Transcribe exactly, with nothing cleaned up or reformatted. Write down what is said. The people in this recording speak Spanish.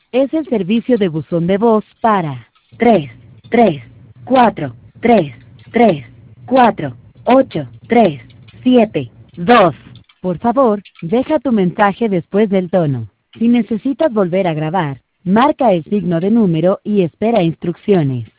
Es el servicio de buzón de voz para tres tres cuatro tres tres cuatro ocho tres siete dos. Por favor, deja tu mensaje después del tono. Si necesitas volver a grabar, marca el signo de número y espera instrucciones.